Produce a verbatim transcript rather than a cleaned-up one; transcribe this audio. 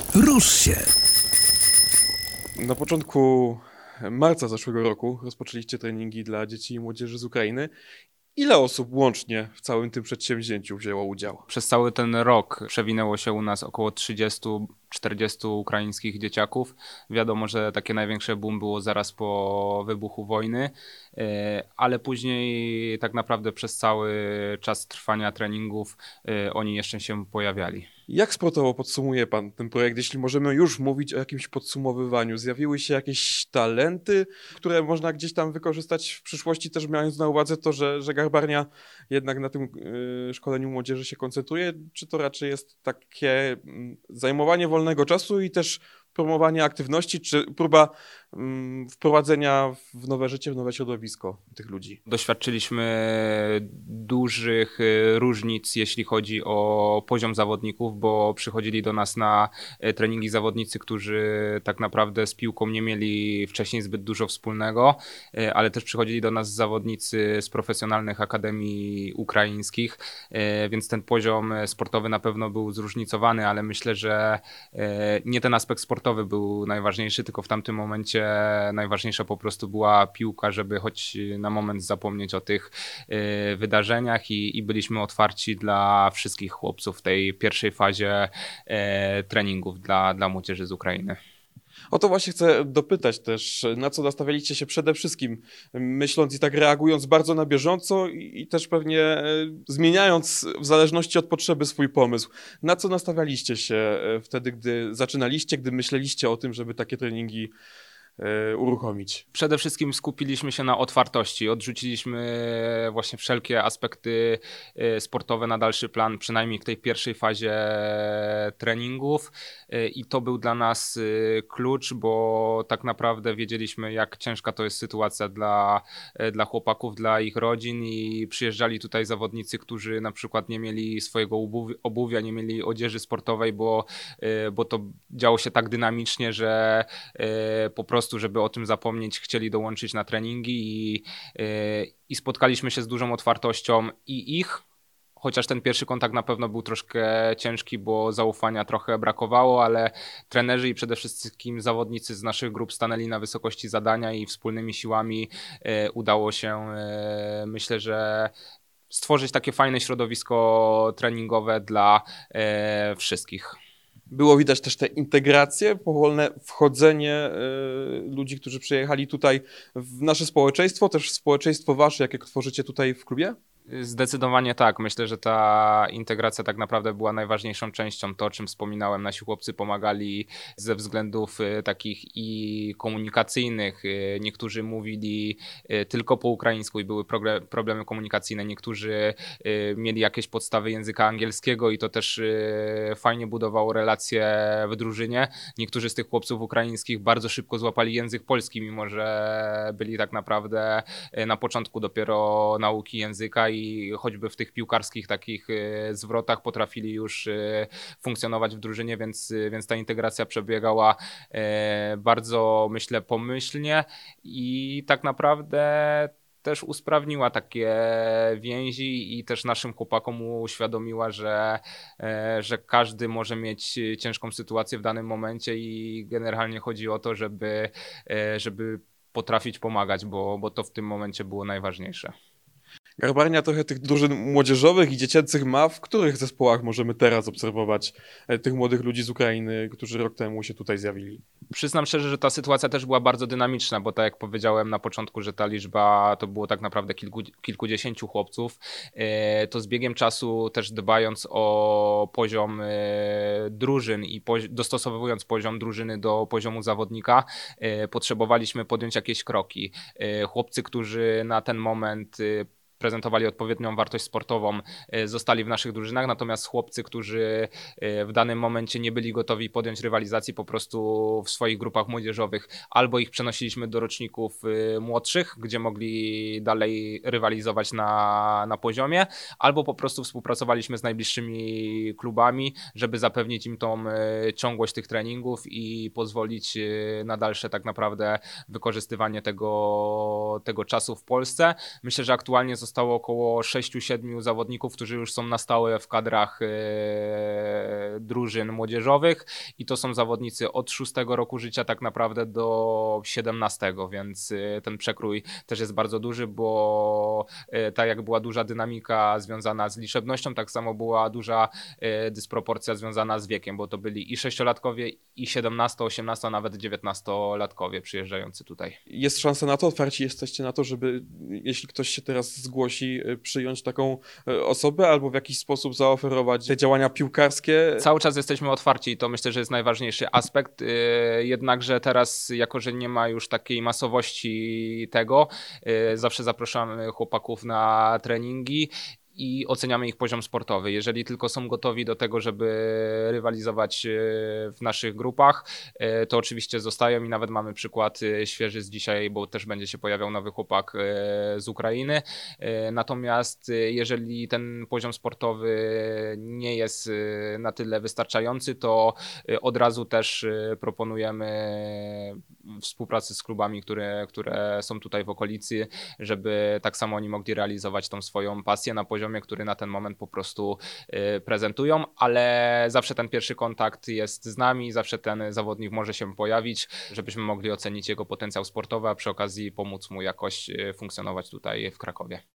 Rusz się! Na początku marca zeszłego roku rozpoczęliście treningi dla dzieci i młodzieży z Ukrainy. Ile osób łącznie w całym tym przedsięwzięciu wzięło udział? Przez cały ten rok przewinęło się u nas około trzydzieści czterdzieści ukraińskich dzieciaków. Wiadomo, że takie największe boom było zaraz po wybuchu wojny, ale później tak naprawdę przez cały czas trwania treningów oni jeszcze się pojawiali. Jak sportowo podsumuje pan ten projekt, jeśli możemy już mówić o jakimś podsumowywaniu? Zjawiły się jakieś talenty, które można gdzieś tam wykorzystać w przyszłości, też mając na uwadze to, że, że Garbarnia jednak na tym y, szkoleniu młodzieży się koncentruje, czy to raczej jest takie y, zajmowanie wolnego czasu i też promowanie aktywności, czy próba um, wprowadzenia w nowe życie, w nowe środowisko tych ludzi? Doświadczyliśmy dużych różnic, jeśli chodzi o poziom zawodników, bo przychodzili do nas na treningi zawodnicy, którzy tak naprawdę z piłką nie mieli wcześniej zbyt dużo wspólnego, ale też przychodzili do nas zawodnicy z profesjonalnych akademii ukraińskich, więc ten poziom sportowy na pewno był zróżnicowany, ale myślę, że nie ten aspekt sportowy był najważniejszy, tylko w tamtym momencie najważniejsza po prostu była piłka, żeby choć na moment zapomnieć o tych y, wydarzeniach i, i byliśmy otwarci dla wszystkich chłopców w tej pierwszej fazie y, treningów dla, dla młodzieży z Ukrainy. O to właśnie chcę dopytać też, na co nastawialiście się przede wszystkim, myśląc i tak reagując bardzo na bieżąco i, i też pewnie e, zmieniając w zależności od potrzeby swój pomysł. Na co nastawialiście się e, wtedy, gdy zaczynaliście, gdy myśleliście o tym, żeby takie treningi uruchomić? Przede wszystkim skupiliśmy się na otwartości. Odrzuciliśmy właśnie wszelkie aspekty sportowe na dalszy plan, przynajmniej w tej pierwszej fazie treningów i to był dla nas klucz, bo tak naprawdę wiedzieliśmy, jak ciężka to jest sytuacja dla, dla chłopaków, dla ich rodzin i przyjeżdżali tutaj zawodnicy, którzy na przykład nie mieli swojego obuwia, nie mieli odzieży sportowej, bo, bo to działo się tak dynamicznie, że po prostu żeby o tym zapomnieć, chcieli dołączyć na treningi i, i spotkaliśmy się z dużą otwartością i ich, chociaż ten pierwszy kontakt na pewno był troszkę ciężki, bo zaufania trochę brakowało, ale trenerzy i przede wszystkim zawodnicy z naszych grup stanęli na wysokości zadania i wspólnymi siłami udało się, myślę, że stworzyć takie fajne środowisko treningowe dla wszystkich. Było widać też te integracje, powolne wchodzenie y, ludzi, którzy przyjechali tutaj w nasze społeczeństwo, też w społeczeństwo wasze, jakie tworzycie tutaj w klubie? Zdecydowanie tak. Myślę, że ta integracja tak naprawdę była najważniejszą częścią. To, o czym wspominałem, nasi chłopcy pomagali ze względów takich i komunikacyjnych. Niektórzy mówili tylko po ukraińsku i były problemy komunikacyjne. Niektórzy mieli jakieś podstawy języka angielskiego i to też fajnie budowało relacje w drużynie. Niektórzy z tych chłopców ukraińskich bardzo szybko złapali język polski, mimo że byli tak naprawdę na początku dopiero nauki języka i i choćby w tych piłkarskich takich zwrotach potrafili już funkcjonować w drużynie, więc, więc ta integracja przebiegała bardzo, myślę, pomyślnie i tak naprawdę też usprawniła takie więzi i też naszym chłopakom uświadomiła, że, że każdy może mieć ciężką sytuację w danym momencie i generalnie chodzi o to, żeby, żeby potrafić pomagać, bo, bo to w tym momencie było najważniejsze. Garbarnia trochę tych drużyn młodzieżowych i dziecięcych ma. W których zespołach możemy teraz obserwować tych młodych ludzi z Ukrainy, którzy rok temu się tutaj zjawili? Przyznam szczerze, że ta sytuacja też była bardzo dynamiczna, bo tak jak powiedziałem na początku, że ta liczba to było tak naprawdę kilku, kilkudziesięciu chłopców, to z biegiem czasu też dbając o poziom drużyn i dostosowując poziom drużyny do poziomu zawodnika, potrzebowaliśmy podjąć jakieś kroki. Chłopcy, którzy na ten moment prezentowali odpowiednią wartość sportową, zostali w naszych drużynach, natomiast chłopcy, którzy w danym momencie nie byli gotowi podjąć rywalizacji po prostu w swoich grupach młodzieżowych, albo ich przenosiliśmy do roczników młodszych, gdzie mogli dalej rywalizować na, na poziomie, albo po prostu współpracowaliśmy z najbliższymi klubami, żeby zapewnić im tą ciągłość tych treningów i pozwolić na dalsze tak naprawdę wykorzystywanie tego, tego czasu w Polsce. Myślę, że aktualnie zostało zostało około sześciu siedmiu zawodników, którzy już są na stałe w kadrach drużyn młodzieżowych i to są zawodnicy od szóstego roku życia tak naprawdę do siedemnastego, więc ten przekrój też jest bardzo duży, bo tak jak była duża dynamika związana z liczebnością, tak samo była duża dysproporcja związana z wiekiem, bo to byli i sześciolatkowie, i siedemnasto, osiemnasto, a nawet dziewiętnastolatkowie przyjeżdżający tutaj. Jest szansa na to, otwarci jesteście na to, żeby jeśli ktoś się teraz zgłosi, przyjąć taką osobę albo w jakiś sposób zaoferować te działania piłkarskie? Cały czas jesteśmy otwarci i to myślę, że jest najważniejszy aspekt, jednakże teraz, jako że nie ma już takiej masowości tego, zawsze zapraszamy chłopaków na treningi i oceniamy ich poziom sportowy. Jeżeli tylko są gotowi do tego, żeby rywalizować w naszych grupach, to oczywiście zostają i nawet mamy przykład świeży z dzisiaj, bo też będzie się pojawiał nowy chłopak z Ukrainy. Natomiast jeżeli ten poziom sportowy nie jest na tyle wystarczający, to od razu też proponujemy współpracę z klubami, które, które są tutaj w okolicy, żeby tak samo oni mogli realizować tą swoją pasję na poziomie, który na ten moment po prostu prezentują, ale zawsze ten pierwszy kontakt jest z nami, zawsze ten zawodnik może się pojawić, żebyśmy mogli ocenić jego potencjał sportowy, a przy okazji pomóc mu jakoś funkcjonować tutaj w Krakowie.